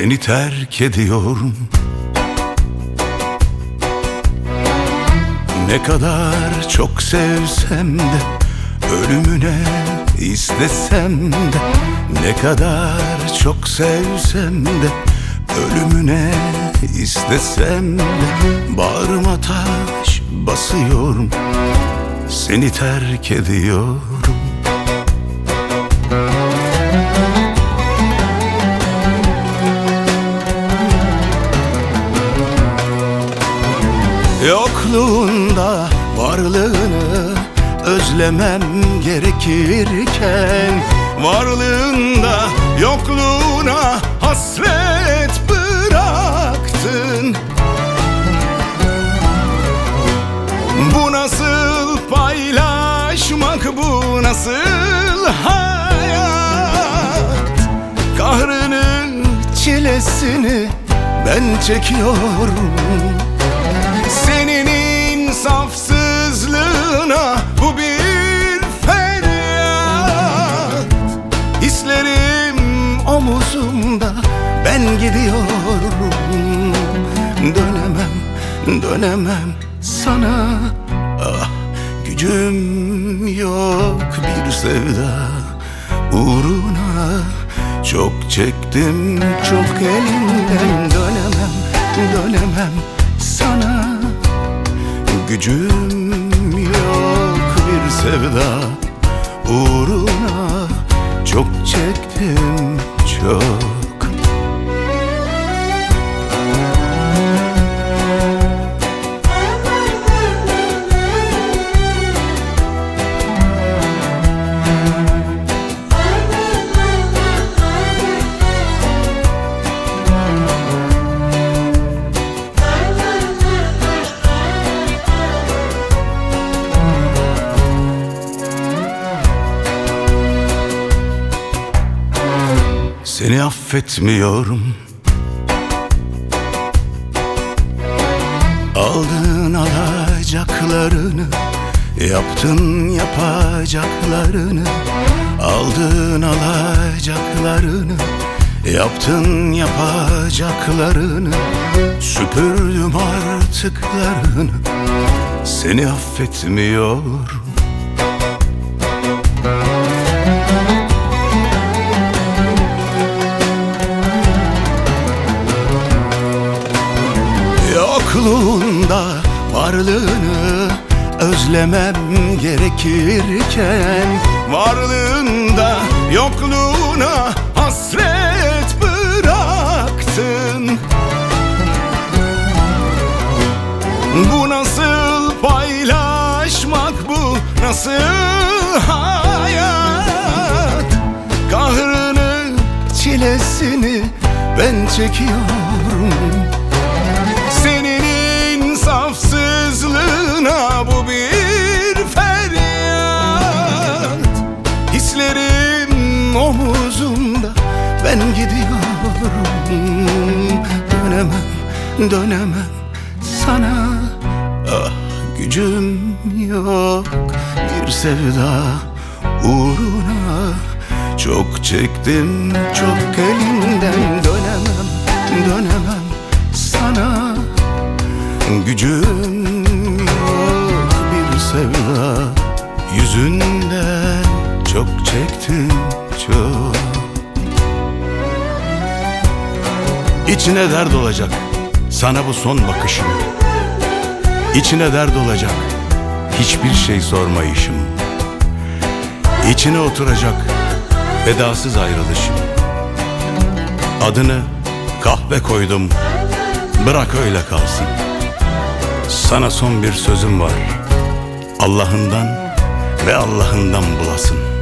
Seni terk ediyorum. Ne kadar çok sevsem de, ölümüne istesem de, ne kadar çok sevsem de, ölümüne istesem de, bağrıma taş basıyorum, seni terk ediyorum. Yokluğunda varlığını özlemem gerekirken, varlığında yokluğuna hasret bıraktın. Bu nasıl paylaşmak, bu nasıl hayat? Kahrını, çilesini ben çekiyorum. Senin insafsızlığına bu bir feryat. Hislerim omuzumda, ben gidiyorum. Dönemem, dönemem sana. Ah, gücüm yok bir sevda uğruna. Çok çektim, çok elinden. Dönemem, dönemem sana. Gücüm yok bir sevda uğruna. Çok çektim, çok. Seni affetmiyorum. Aldın alacaklarını, yaptın yapacaklarını. Aldın alacaklarını, yaptın yapacaklarını. Süpürdüm artıklarını, seni affetmiyorum. Yokluğunda varlığını özlemem gerekirken, varlığında yokluğuna hasret bıraktın. Bu nasıl paylaşmak, bu nasıl hayat? Kahrını, çilesini ben çekiyorum. Senin insafsızlığına bu bir feryat. Hislerim omuzumda, ben gidiyorum. Dönemem, dönemem sana. Ah, gücüm yok bir sevda uğruna. Çok çektim, çok elinden. Dönemem, dönemem sana. Gücüm yok bir sevda yüzünden. Çok çektim, çok. İçine dert olacak sana bu son bakışım. İçine dert olacak hiçbir şey sormayışım. İçine oturacak vedasız ayrılışım. Adını kahve koydum, bırak öyle kalsın. Sana son bir sözüm var, Allah'ından ve Allah'ından bulasın.